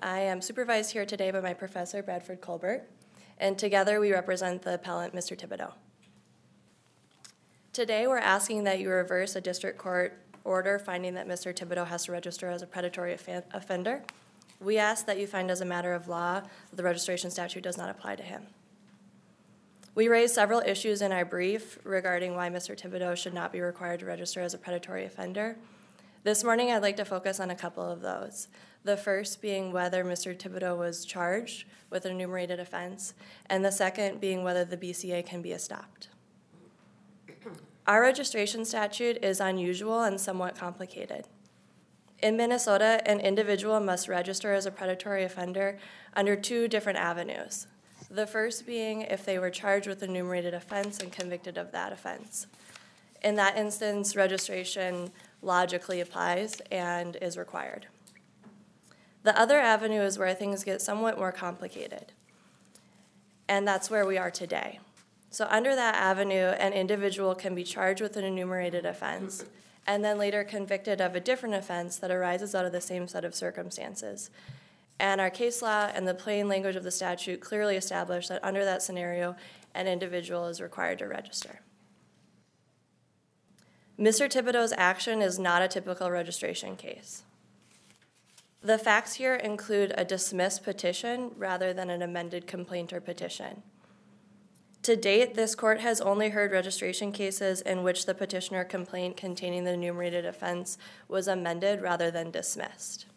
I am supervised here today by my professor, Bradford Colbert, and together we represent the appellant, Mr. Thibodeau. Today we're asking that you reverse a district court order finding that Mr. Thibodeau has to register as a predatory offender. We ask that you find as a matter of law that the registration statute does not apply to him. We raised several issues in our brief regarding why Mr. Thibodeau should not be required to register as a predatory offender. This morning I'd like to focus on a couple of those. The first being whether Mr. Thibodeau was charged with an enumerated offense, and the second being whether the BCA can be stopped. Our registration statute is unusual and somewhat complicated. In Minnesota, an individual must register as a predatory offender under two different avenues. The first being if they were charged with an enumerated offense and convicted of that offense. In that instance, registration logically applies and is required. The other avenue is where things get somewhat more complicated, and that's where we are today. So under that avenue, an individual can be charged with an enumerated offense and then later convicted of a different offense that arises out of the same set of circumstances. And our case law and the plain language of the statute clearly establish that under that scenario, an individual is required to register. Mr. Thibodeau's action is not a typical registration case. The facts here include a dismissed petition rather than an amended complaint or petition. To date, this court has only heard registration cases in which the petition or complaint containing the enumerated offense was amended rather than dismissed.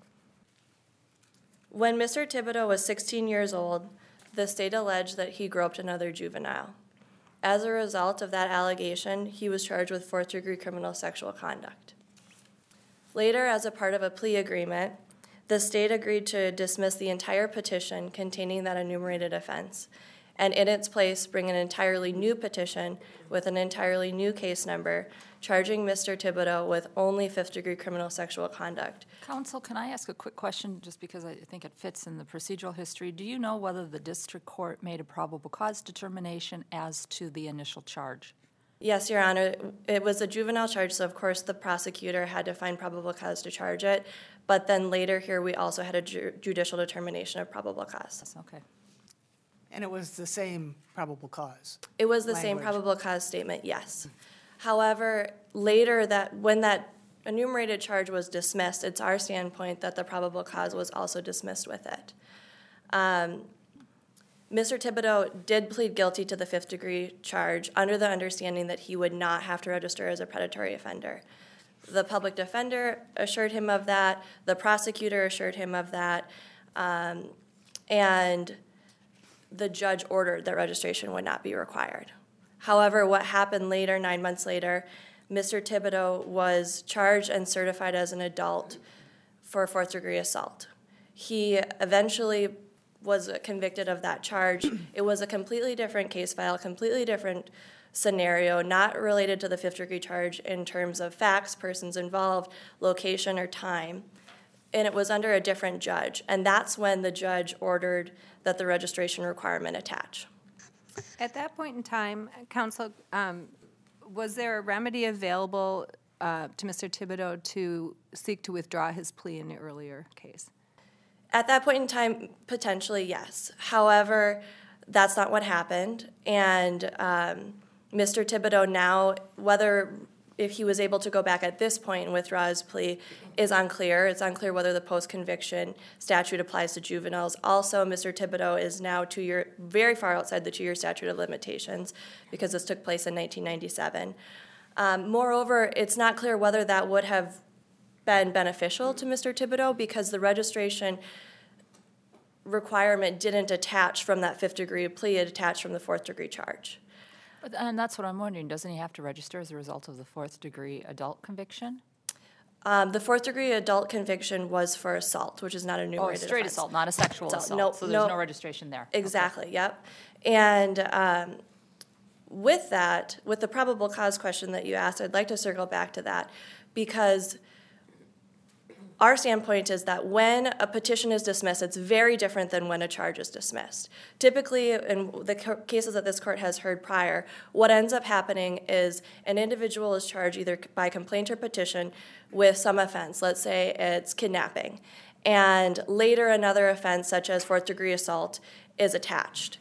When Mr. Thibodeau was 16 years old, the state alleged that he groped another juvenile. As a result of that allegation, he was charged with fourth-degree criminal sexual conduct. Later, as a part of a plea agreement, the state agreed to dismiss the entire petition containing that enumerated offense, and in its place bring an entirely new petition with an entirely new case number, charging Mr. Thibodeau with only fifth-degree criminal sexual conduct. Counsel, can I ask a quick question, just because I think it fits in the procedural history? Do you know whether the district court made a probable cause determination as to the initial charge? Yes, Your Honor. It was a juvenile charge, so of course the prosecutor had to find probable cause to charge it, but then later here we also had a judicial determination of probable cause. Okay. And it was the same probable cause? It was the same probable cause statement, yes. However, later when that enumerated charge was dismissed, it's our standpoint that the probable cause was also dismissed with it. Mr. Thibodeau did plead guilty to the fifth-degree charge under the understanding that he would not have to register as a predatory offender. The public defender assured him of that, the prosecutor assured him of that, and the judge ordered that registration would not be required. However, what happened later, 9 months later, Mr. Thibodeau was charged and certified as an adult for fourth-degree assault. He eventually was convicted of that charge. It was a completely different case file, completely different scenario, not related to the fifth-degree charge in terms of facts, persons involved, location, or time. And it was under a different judge. And that's when the judge ordered that the registration requirement attach. At that point in time, counsel, was there a remedy available to Mr. Thibodeau to seek to withdraw his plea in the earlier case? At that point in time, potentially, yes. However, that's not what happened. And Mr. Thibodeau now, whether if he was able to go back at this point and withdraw his plea is unclear. It's unclear whether the post-conviction statute applies to juveniles. Also, Mr. Thibodeau is now very far outside the 2-year statute of limitations because this took place in 1997. Moreover, it's not clear whether that would have been beneficial to Mr. Thibodeau because the registration requirement didn't attach from that fifth-degree plea. It attached from the fourth-degree charge. And that's what I'm wondering. Doesn't he have to register as a result of the fourth-degree adult conviction? The fourth-degree adult conviction was for assault, which is not a enumerated offense. Straight assault, not a sexual assault. Nope, so there's no registration there. Exactly, okay. Yep. And with that, with the probable cause question that you asked, I'd like to circle back to that because our standpoint is that when a petition is dismissed, it's very different than when a charge is dismissed. Typically, in the cases that this court has heard prior, what ends up happening is an individual is charged either by complaint or petition with some offense. Let's say it's kidnapping. and later another offense such as fourth-degree assault is attached.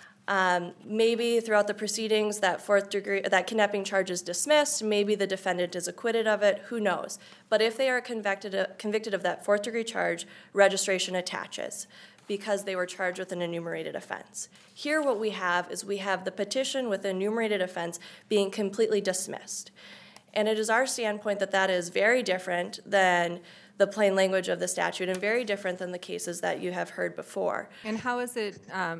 Maybe throughout the proceedings that kidnapping charge is dismissed, maybe the defendant is acquitted of it, who knows. But if they are convicted of that fourth-degree charge, registration attaches because they were charged with an enumerated offense. Here what we have is we have the petition with an enumerated offense being completely dismissed. And it is our standpoint that that is very different than the plain language of the statute and very different than the cases that you have heard before. And how is it,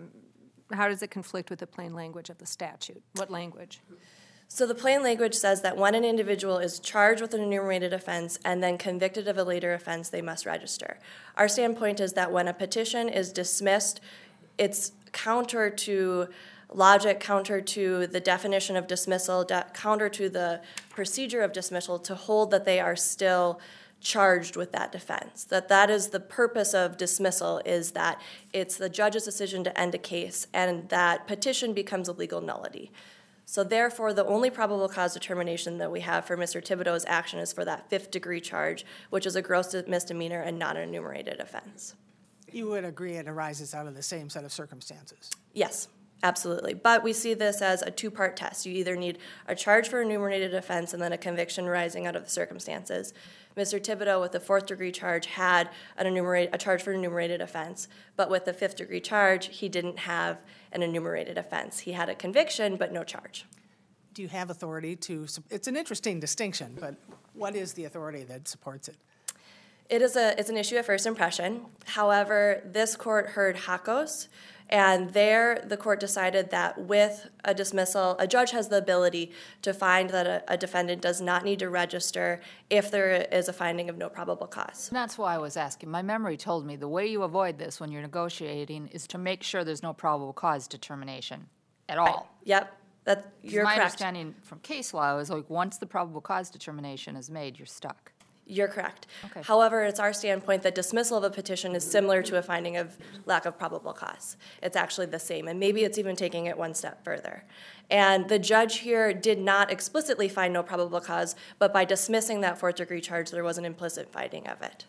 how does it conflict with the plain language of the statute? What language? So the plain language says that when an individual is charged with an enumerated offense and then convicted of a later offense, they must register. Our standpoint is that when a petition is dismissed, it's counter to logic, counter to the definition of dismissal, counter to the procedure of dismissal to hold that they are still charged with that defense. That is the purpose of dismissal, is that it's the judge's decision to end a case and that petition becomes a legal nullity. So therefore, the only probable cause determination that we have for Mr. Thibodeau's action is for that fifth-degree charge, which is a gross misdemeanor and not an enumerated offense. You would agree it arises out of the same set of circumstances? Yes, absolutely. But we see this as a two-part test. You either need a charge for enumerated offense and then a conviction arising out of the circumstances. Mr. Thibodeau, with the fourth-degree charge, had a charge for an enumerated offense, but with the fifth-degree charge, he didn't have an enumerated offense. He had a conviction, but no charge. Do you have authority to, it's an interesting distinction, but what is the authority that supports it? It's an issue of first impression. However, this court heard Hakos, and there the court decided that with a dismissal, a judge has the ability to find that a defendant does not need to register if there is a finding of no probable cause. And that's why I was asking. My memory told me the way you avoid this when you're negotiating is to make sure there's no probable cause determination at all. Right. Yep, you're my correct. understanding from case law is like once the probable cause determination is made, you're stuck. You're correct. Okay. However, it's our standpoint that dismissal of a petition is similar to a finding of lack of probable cause. It's actually the same, and maybe it's even taking it one step further. And the judge here did not explicitly find no probable cause, but by dismissing that fourth-degree charge, there was an implicit finding of it.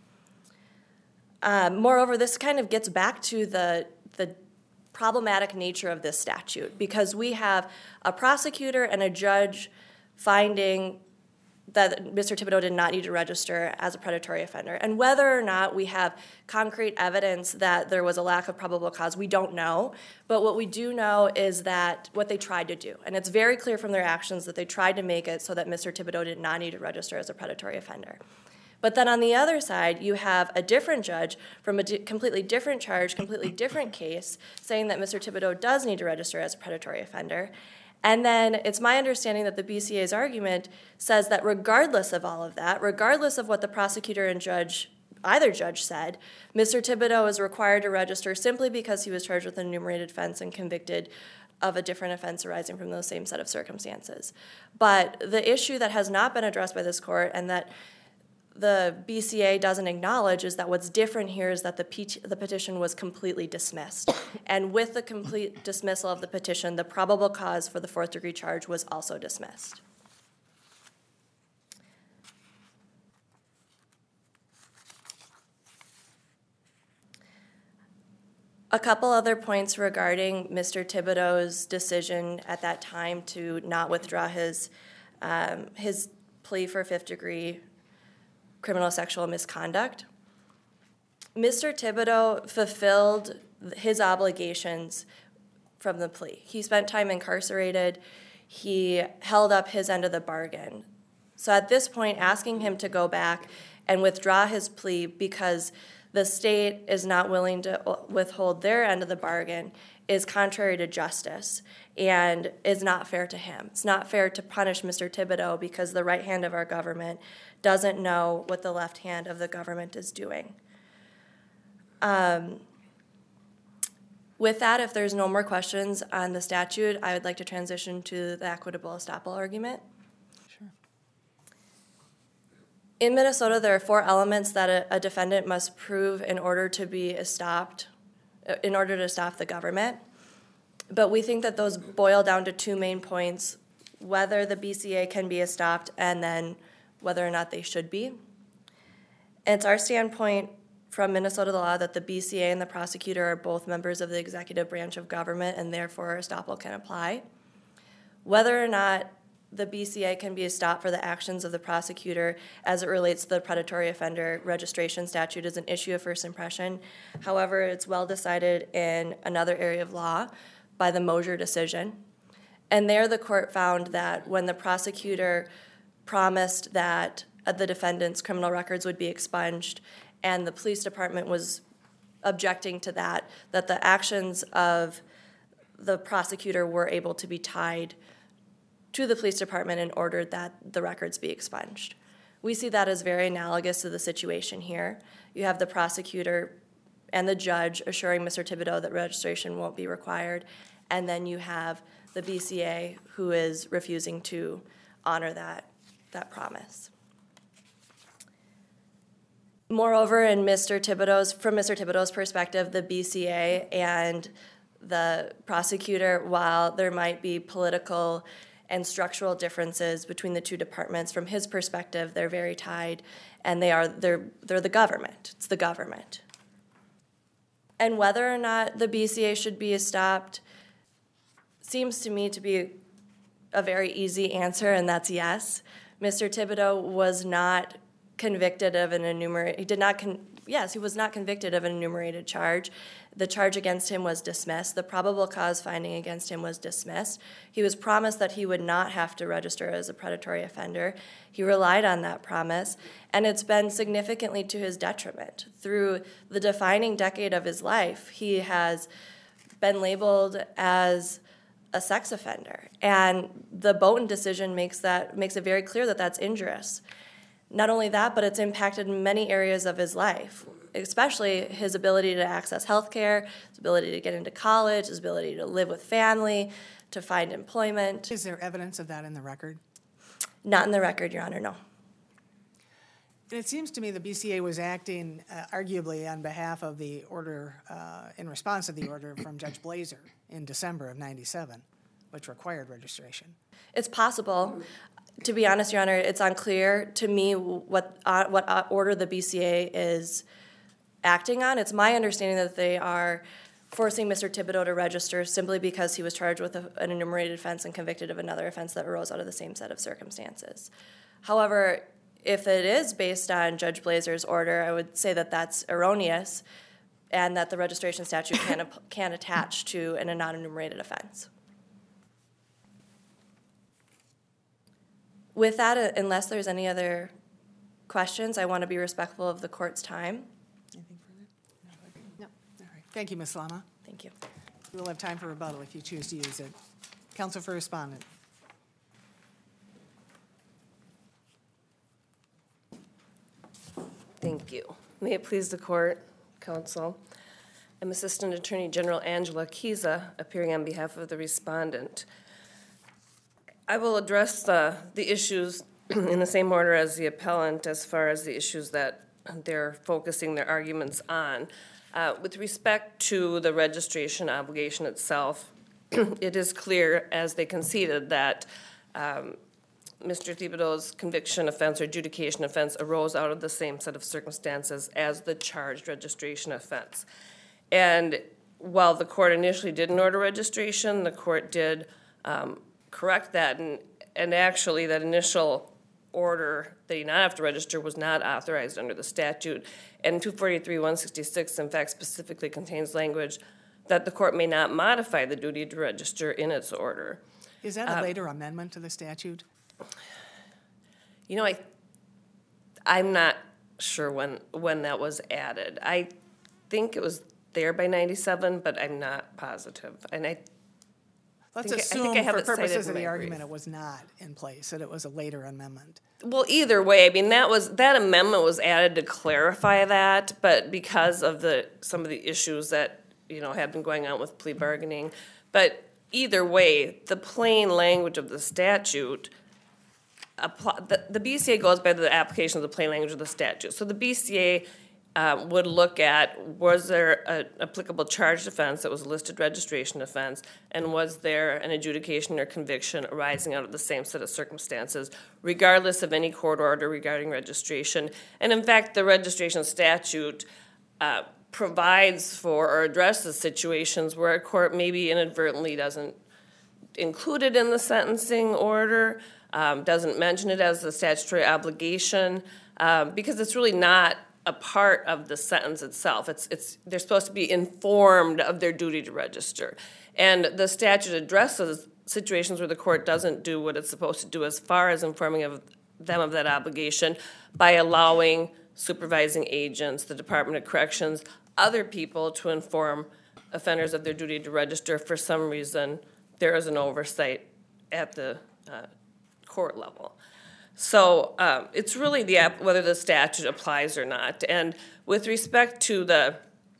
Moreover, this kind of gets back to the problematic nature of this statute, because we have a prosecutor and a judge finding that Mr. Thibodeau did not need to register as a predatory offender. And whether or not we have concrete evidence that there was a lack of probable cause, we don't know. But what we do know is that what they tried to do, and it's very clear from their actions that they tried to make it so that Mr. Thibodeau did not need to register as a predatory offender. But then on the other side, you have a different judge from a completely different charge, completely different case, saying that Mr. Thibodeau does need to register as a predatory offender. And then it's my understanding that the BCA's argument says that regardless of all of that, regardless of what the prosecutor and either judge said, Mr. Thibodeau is required to register simply because he was charged with an enumerated offense and convicted of a different offense arising from those same set of circumstances. But the issue that has not been addressed by this court and that the BCA doesn't acknowledge is that what's different here is that the petition was completely dismissed. And with the complete dismissal of the petition, the probable cause for the fourth-degree charge was also dismissed. A couple other points regarding Mr. Thibodeau's decision at that time to not withdraw his plea for fifth-degree criminal sexual misconduct. Mr. Thibodeau fulfilled his obligations from the plea. He spent time incarcerated. He held up his end of the bargain. So at this point, asking him to go back and withdraw his plea because the state is not willing to withhold their end of the bargain is contrary to justice and is not fair to him. It's not fair to punish Mr. Thibodeau because the right hand of our government doesn't know what the left hand of the government is doing. With that, if there's no more questions on the statute, I would like to transition to the equitable estoppel argument. Sure. In Minnesota, there are 4 elements that a defendant must prove in order to be stopped, in order to stop the government. But we think that those boil down to 2 main points: whether the BCA can be stopped and then whether or not they should be. And it's our standpoint from Minnesota law that the BCA and the prosecutor are both members of the executive branch of government, and therefore estoppel can apply. Whether or not the BCA can be stopped for the actions of the prosecutor as it relates to the predatory offender registration statute is an issue of first impression. However, it's well decided in another area of law by the Mosier decision. And there the court found that when the prosecutor promised that the defendant's criminal records would be expunged and the police department was objecting to that the actions of the prosecutor were able to be tied to the police department and ordered that the records be expunged. We see that as very analogous to the situation here. You have the prosecutor and the judge assuring Mr. Thibodeau that registration won't be required, and then you have the BCA who is refusing to honor that promise. Moreover, from Mr. Thibodeau's perspective, the BCA and the prosecutor, while there might be political and structural differences between the two departments, from his perspective, they're very tied, and they're the government. It's the government. And whether or not the BCA should be stopped seems to me to be a very easy answer, and that's yes. Mr. Thibodeau was not convicted of an enumerated. He was not convicted of an enumerated charge. The charge against him was dismissed. The probable cause finding against him was dismissed. He was promised that he would not have to register as a predatory offender. He relied on that promise, and it's been significantly to his detriment. Through the defining decade of his life, he has been labeled as a sex offender, and the Boaton decision makes it very clear that that's injurious. Not only that, but it's impacted many areas of his life, especially his ability to access health care, his ability to get into college, his ability to live with family, to find employment. Is there evidence of that in the record? Not in the record, Your Honor, no. And it seems to me the BCA was acting arguably on behalf of the order, in response to the order from Judge Blazer in December of '97, which required registration. It's possible. To be honest, Your Honor, it's unclear to me what order the BCA is acting on. It's my understanding that they are forcing Mr. Thibodeau to register simply because he was charged with an enumerated offense and convicted of another offense that arose out of the same set of circumstances. However, if it is based on Judge Blazer's order, I would say that that's erroneous and that the registration statute can attach to a non-enumerated offense. With that, unless there's any other questions, I want to be respectful of the court's time. Anything further? No. All right. Thank you, Ms. Lama. Thank you. We'll have time for rebuttal if you choose to use it. Counsel for respondent. Thank you. May it please the court, counsel. I'm Assistant Attorney General Angela Kiza, appearing on behalf of the respondent. I will address the issues in the same order as the appellant as far as the issues that they're focusing their arguments on. With respect to the registration obligation itself, it is clear, as they conceded, that Mr. Thibodeau's conviction offense or adjudication offense arose out of the same set of circumstances as the charged registration offense. And while the court initially didn't order registration, the court did correct that, and actually that initial order that he not have to register was not authorized under the statute. And 243-166, in fact, specifically contains language that the court may not modify the duty to register in its order. Is that a later amendment to the statute? You know, I'm not sure when that was added. I think it was there by 97, but I'm not positive. And Let's I assume have for it cited purposes in of the my argument brief. it was not in place, that it was a later amendment. Well, either way, I mean, that amendment was added to clarify that, but because of some of the issues that, have been going on with plea bargaining. But either way, the plain language of the statute, the BCA goes by the application of the plain language of the statute. So the BCA would look at, was there an applicable charged offense that was a listed registration offense, and was there an adjudication or conviction arising out of the same set of circumstances, regardless of any court order regarding registration. And in fact, the registration statute provides for or addresses situations where a court maybe inadvertently doesn't include it in the sentencing order, doesn't mention it as a statutory obligation, because it's really not a part of the sentence itself. They're supposed to be informed of their duty to register. And the statute addresses situations where the court doesn't do what it's supposed to do as far as informing them of that obligation by allowing supervising agents, the Department of Corrections, other people to inform offenders of their duty to register. For some reason, there is an oversight at the court level. So it's really whether the statute applies or not. And with respect to the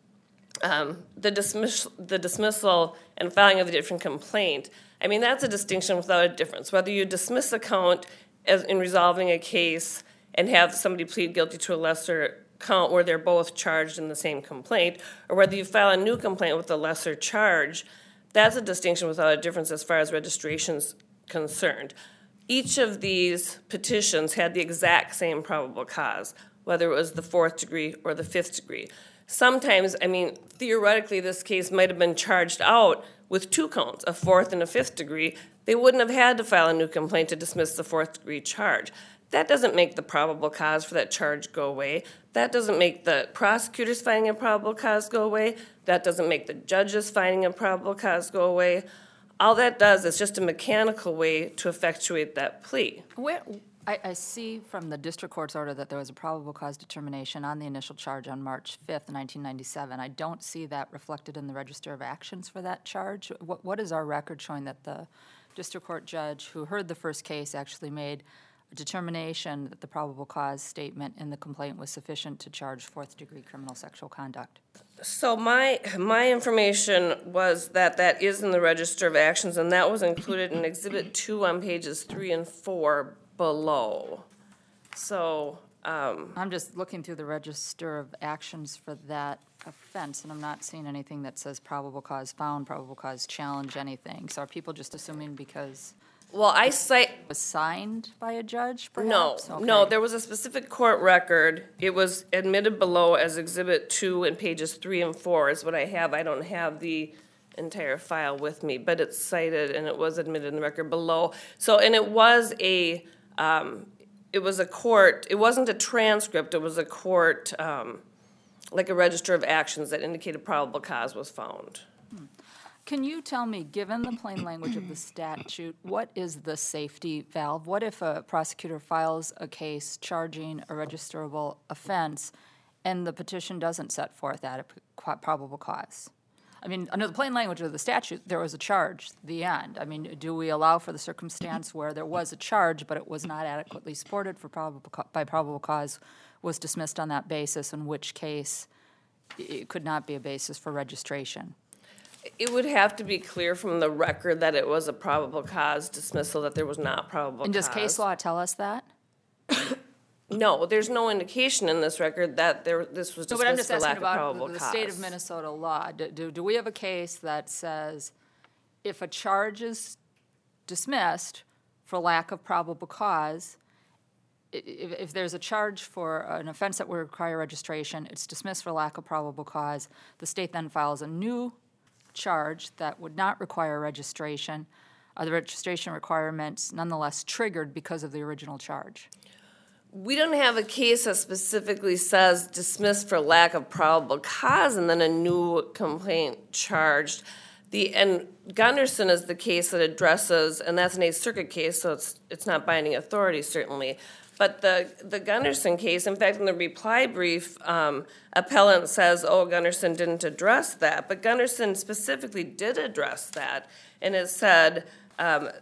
dismissal and filing of a different complaint, I mean, that's a distinction without a difference. Whether you dismiss a count in resolving a case and have somebody plead guilty to a lesser count where they're both charged in the same complaint, or whether you file a new complaint with a lesser charge, that's a distinction without a difference as far as registration's concerned. Each of these petitions had the exact same probable cause, whether it was the 4th degree or the 5th degree. Sometimes, I mean, theoretically, this case might have been charged out with 2 counts, a 4th and a 5th degree. They wouldn't have had to file a new complaint to dismiss the 4th degree charge. That doesn't make the probable cause for that charge go away. That doesn't make the prosecutors finding a probable cause go away. That doesn't make the judges finding a probable cause go away. All that does is just a mechanical way to effectuate that plea. I see from the district court's order that there was a probable cause determination on the initial charge on March 5th, 1997. I don't see that reflected in the Register of Actions for that charge. What is our record showing that the district court judge who heard the first case actually made a determination that the probable cause statement in the complaint was sufficient to charge 4th-degree criminal sexual conduct? So my information was that is in the Register of Actions, and that was included in Exhibit 2 on pages 3 and 4 below. So I'm just looking through the Register of Actions for that offense, and I'm not seeing anything that says probable cause found, probable cause challenge, anything. So are people just assuming because well, I cite it was signed by a judge, no, perhaps? Okay. no. There was a specific court record. It was admitted below as Exhibit 2 in pages 3 and 4 is what I have. I don't have the entire file with me, but it's cited and it was admitted in the record below. So, and it was a court. It wasn't a transcript. It was a court, like a Register of Actions that indicated probable cause was found. Can you tell me, given the plain language of the statute, what is the safety valve? What if a prosecutor files a case charging a registerable offense and the petition doesn't set forth adequate probable cause? I mean, under the plain language of the statute, there was a charge, the end. I mean, do we allow for the circumstance where there was a charge, but it was not adequately supported by probable cause, was dismissed on that basis, in which case it could not be a basis for registration? It would have to be clear from the record that it was a probable cause dismissal, that there was not probable cause. And does case law tell us that? No, there's no indication in this record that this was No, but I'm dismissed just for lack asking of about probable the cause. state of Minnesota law. Do we have a case that says if a charge is dismissed for lack of probable cause, if there's a charge for an offense that would require registration, it's dismissed for lack of probable cause, the state then files a new charge that would not require registration, the registration requirements nonetheless triggered because of the original charge? We don't have a case that specifically says dismissed for lack of probable cause and then a new complaint charged. And Gunderson is the case that addresses, and that's an Eighth Circuit case, so it's not binding authority certainly. But the Gunderson case, in fact, in the reply brief, appellant says, oh, Gunderson didn't address that. But Gunderson specifically did address that, and it said that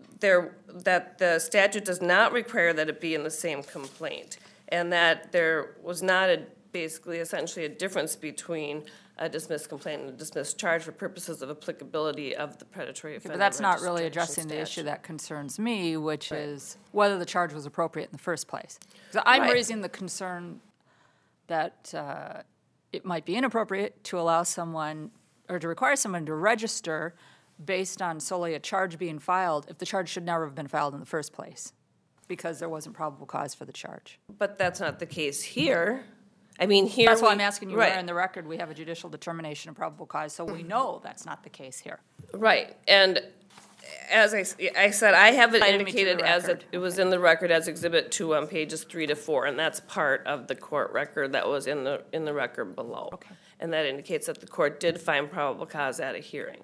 the statute does not require that it be in the same complaint, and that there was not essentially a difference between a dismissed complaint and a dismissed charge for purposes of applicability of the predatory offender But that's not really registration addressing the issue statute. that concerns me, which is whether the charge was appropriate in the first place. So I'm Right. raising the concern that it might be inappropriate to allow someone or to require someone to register based on solely a charge being filed if the charge should never have been filed in the first place because there wasn't probable cause for the charge. But that's not the case here. I mean, here That's why we- I'm asking you, right. where in the record we have a judicial determination of probable cause, so we know that's not the case here. Right, and as I said, I have it Cited me to the indicated as record. it was in the record as Exhibit 2 on pages 3 to 4, and that's part of the court record that was in the record below. Okay. And that indicates that the court did find probable cause at a hearing.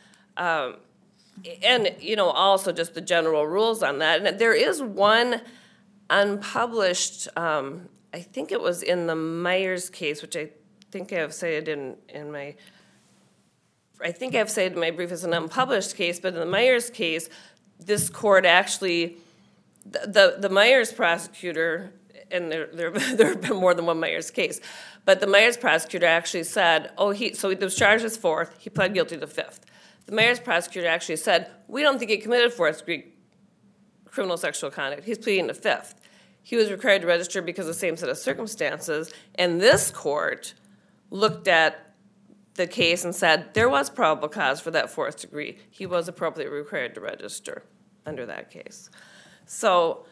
And, you know, also just the general rules on that. And there is one unpublished, I think it was in the Myers case, which I think I've cited in my brief as an unpublished case, but in the Myers case, this court actually, the Myers prosecutor, and there have been more than one Myers case, but the Myers prosecutor actually said, so he was charged as fourth, he pled guilty to fifth. The Myers prosecutor actually said, we don't think he committed fourth-degree criminal sexual conduct, he's pleading to fifth. He was required to register because of the same set of circumstances, and this court looked at the case and said there was probable cause for that fourth degree. He was appropriately required to register under that case. So,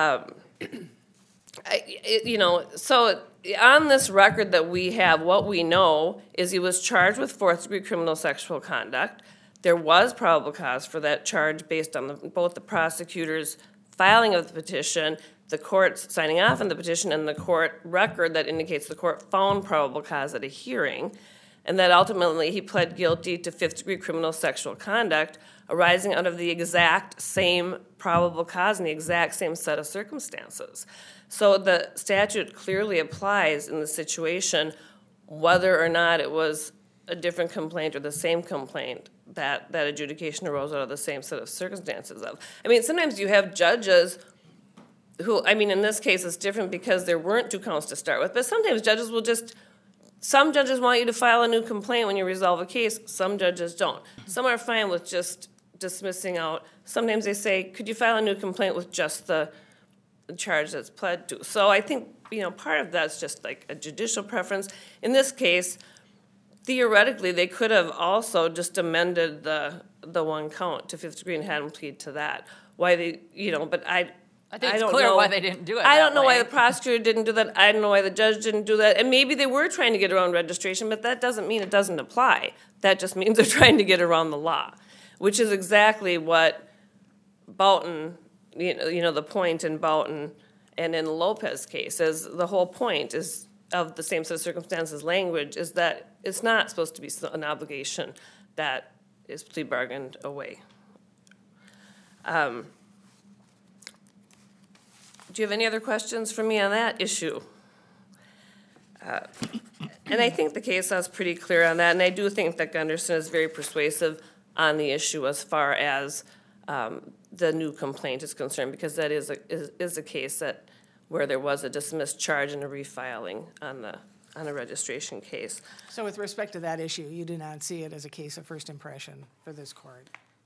so on this record that we have, what we know is he was charged with fourth degree criminal sexual conduct. There was probable cause for that charge based on both the prosecutor's filing of the petition, the court's signing off on the petition, and the court record that indicates the court found probable cause at a hearing, and that ultimately he pled guilty to fifth-degree criminal sexual conduct arising out of the exact same probable cause and the exact same set of circumstances. So the statute clearly applies in the situation whether or not it was a different complaint or the same complaint that adjudication arose out of the same set of circumstances of. I mean, sometimes you have judges who, I mean, in this case it's different because there weren't two counts to start with, but sometimes judges will just, some judges want you to file a new complaint when you resolve a case, some judges don't. Some are fine with just dismissing out. Sometimes they say, could you file a new complaint with just the charge that's pled to? So I think, part of that's just like a judicial preference. In this case, theoretically, they could have also just amended the one count to fifth degree and had him plead to that. Why they, but I think it's don't clear know why they didn't do it I that don't know way. why the prosecutor didn't do that. I don't know why the judge didn't do that. And maybe they were trying to get around registration, but that doesn't mean it doesn't apply. That just means they're trying to get around the law, which is exactly what Boughton, the point in Boughton and in the Lopez case is the whole point is of the same set of circumstances language is that it's not supposed to be an obligation that is plea bargained away. Do you have any other questions for me on that issue? And I think the case law is pretty clear on that, and I do think that Gunderson is very persuasive on the issue as far as the new complaint is concerned, because that is a case that where there was a dismissed charge and a refiling on a registration case. So with respect to that issue, you do not see it as a case of first impression for this court?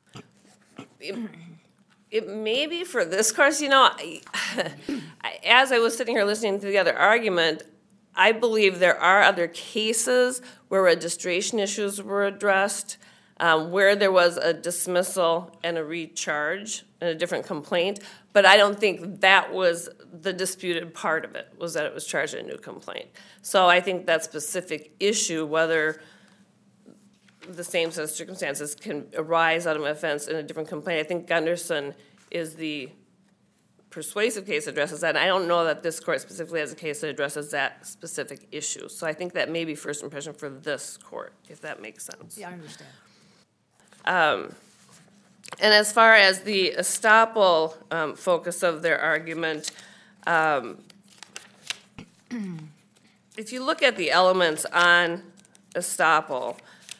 It may be for this course, as I was sitting here listening to the other argument, I believe there are other cases where registration issues were addressed, where there was a dismissal and a recharge and a different complaint, but I don't think that was the disputed part of it, was that it was charged in a new complaint. So I think that specific issue, whether the same set of circumstances can arise out of an offense in a different complaint, I think Gunderson is the persuasive case that addresses that. And I don't know that this court specifically has a case that addresses that specific issue. So I think that may be first impression for this court, if that makes sense. Yeah, I understand. And as far as the estoppel focus of their argument, if you look at the elements on estoppel,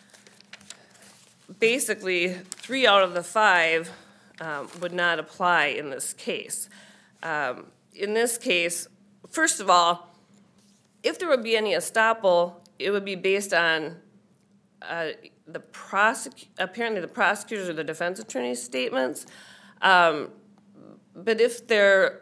basically 3 out of the 5 would not apply in this case. In this case, first of all, if there would be any estoppel, it would be based on apparently the prosecutor's or the defense attorney's statements. But if they're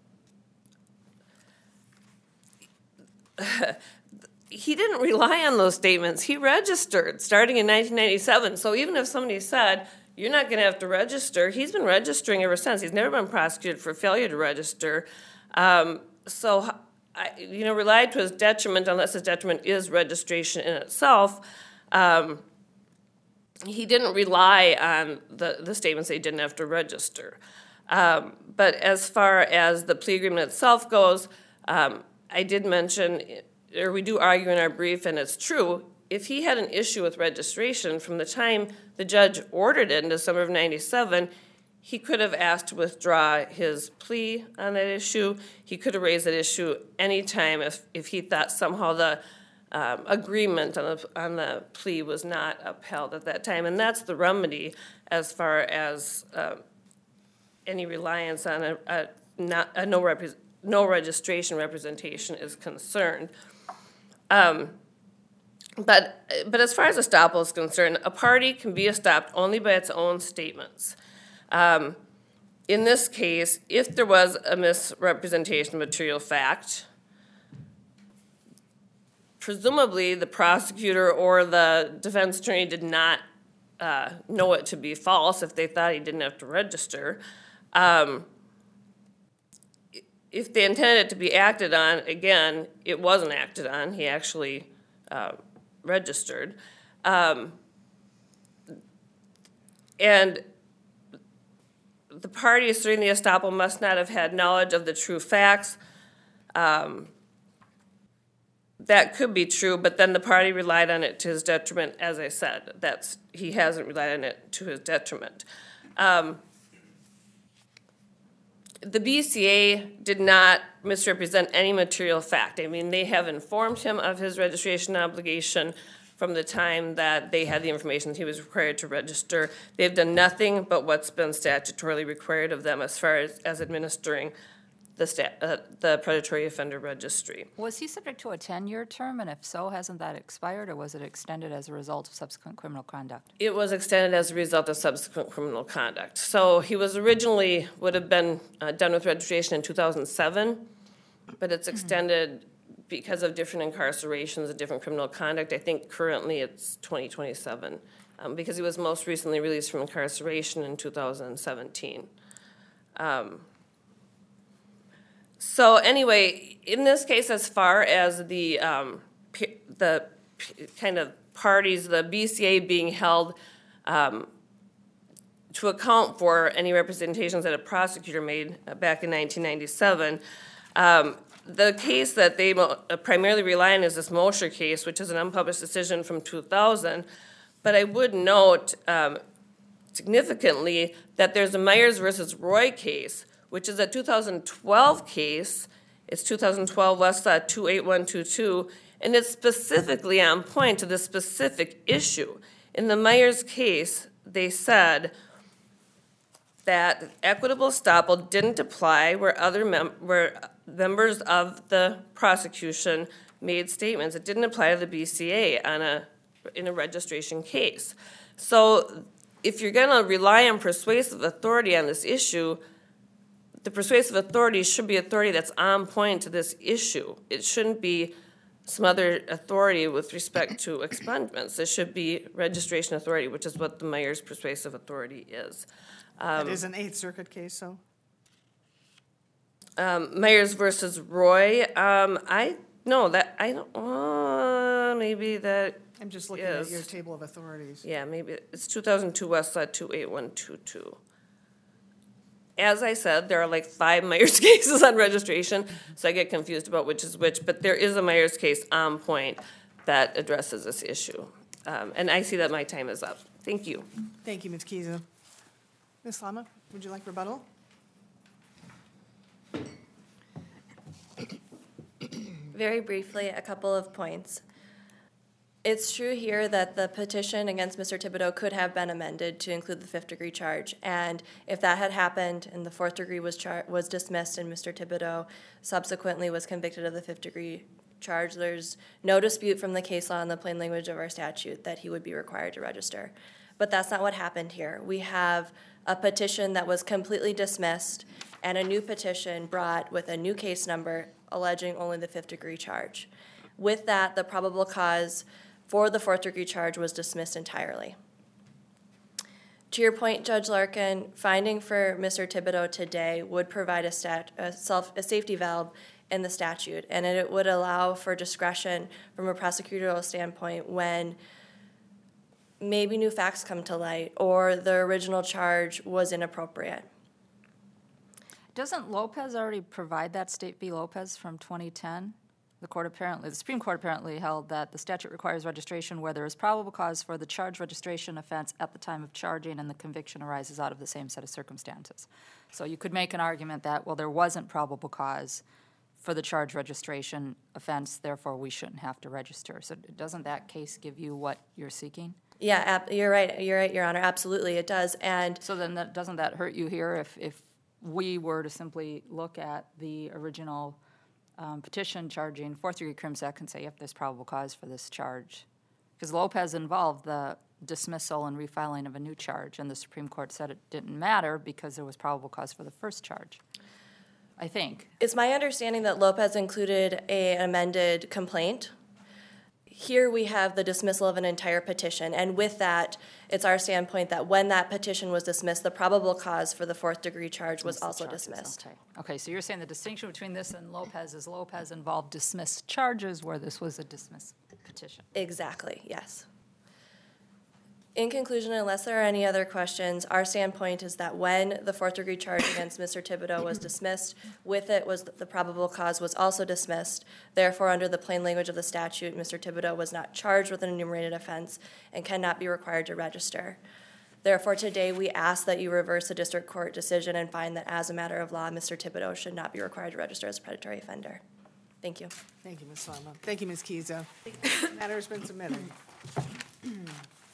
he didn't rely on those statements. He registered starting in 1997. So even if somebody said, you're not going to have to register, he's been registering ever since. He's never been prosecuted for failure to register. So relied to his detriment, unless his detriment is registration in itself. He didn't rely on the statements that he didn't have to register. But as far as the plea agreement itself goes, I did mention, or we do argue in our brief, and it's true, if he had an issue with registration from the time the judge ordered it in December of 97, he could have asked to withdraw his plea on that issue. He could have raised that issue any time if he thought somehow the agreement on the plea was not upheld at that time. And that's the remedy as far as any reliance on a no registration representation is concerned. But as far as estoppel is concerned, a party can be estopped only by its own statements. In this case, if there was a misrepresentation of material fact, presumably the prosecutor or the defense attorney did not know it to be false if they thought he didn't have to register. If they intended it to be acted on, again, it wasn't acted on. He actually registered. And the party asserting the estoppel must not have had knowledge of the true facts. That could be true, but then the party relied on it to his detriment, as I said. He hasn't relied on it to his detriment. The BCA did not misrepresent any material fact. I mean, they have informed him of his registration obligation from the time that they had the information he was required to register. They've done nothing but what's been statutorily required of them as far as administering the predatory offender registry. Was he subject to a 10-year term, and if so, hasn't that expired, or was it extended as a result of subsequent criminal conduct? It was extended as a result of subsequent criminal conduct. So he was originally would have been done with registration in 2007, but it's extended because of different incarcerations and different criminal conduct. I think currently it's 2027 because he was most recently released from incarceration in 2017. So anyway, in this case, as far as the kind of parties, the BCA being held to account for any representations that a prosecutor made back in 1997, the case that they primarily rely on is this Mosher case, which is an unpublished decision from 2000. But I would note significantly that there's a Myers versus Roy case, which is a 2012 case. It's 2012 Westlaw 28122, and it's specifically on point to this specific issue. In the Myers case, they said that equitable estoppel didn't apply where where members of the prosecution made statements. It didn't apply to the BCA in a registration case. So if you're going to rely on persuasive authority on this issue, the persuasive authority should be authority that's on point to this issue. It shouldn't be some other authority with respect to expungements. It should be registration authority, which is what the Myers persuasive authority is. It is an Eighth Circuit case, so? Myers versus Roy. Maybe that. I'm just looking at your table of authorities. Yeah, maybe it's 2002 Westlaw 28122. As I said, there are like 5 Myers cases on registration, so I get confused about which is which, but there is a Myers case on point that addresses this issue. And I see that my time is up. Thank you. Thank you, Ms. Kiza. Ms. Lama, would you like rebuttal? Very briefly, a couple of points. It's true here that the petition against Mr. Thibodeau could have been amended to include the 5th-degree charge, and if that had happened and the 4th degree was dismissed and Mr. Thibodeau subsequently was convicted of the 5th-degree charge, there's no dispute from the case law and the plain language of our statute that he would be required to register. But that's not what happened here. We have a petition that was completely dismissed and a new petition brought with a new case number alleging only the 5th-degree charge. With that, the probable cause for the 4th-degree charge was dismissed entirely. To your point, Judge Larkin, finding for Mr. Thibodeau today would provide a safety valve in the statute, and it would allow for discretion from a prosecutorial standpoint when maybe new facts come to light or the original charge was inappropriate. Doesn't Lopez already provide that, State v. Lopez from 2010? The Supreme Court apparently held that the statute requires registration where there is probable cause for the charge registration offense at the time of charging and the conviction arises out of the same set of circumstances. So you could make an argument that, well, there wasn't probable cause for the charge registration offense, therefore we shouldn't have to register. So doesn't that case give you what you're seeking? Yeah, you're right, Your Honor, absolutely, it does. And So then doesn't that hurt you here if we were to simply look at the original petition charging fourth-degree crimes act and say, yep, there's probable cause for this charge? Because Lopez involved the dismissal and refiling of a new charge, and the Supreme Court said it didn't matter because there was probable cause for the first charge, I think. it's my understanding that Lopez included an amended complaint. Here we have the dismissal of an entire petition, and with that, it's our standpoint that when that petition was dismissed, the probable cause for the fourth-degree charge was also dismissed. Okay, so you're saying the distinction between this and Lopez is Lopez involved dismissed charges where this was a dismissed petition. Exactly, yes. In conclusion, unless there are any other questions, our standpoint is that when the fourth-degree charge against Mr. Thibodeau was dismissed, with it was the probable cause was also dismissed. Therefore, under the plain language of the statute, Mr. Thibodeau was not charged with an enumerated offense and cannot be required to register. Therefore, today, we ask that you reverse the district court decision and find that as a matter of law, Mr. Thibodeau should not be required to register as a predatory offender. Thank you. Thank you, Ms. Lama. Thank you, Ms. Kiza. Matter has been submitted.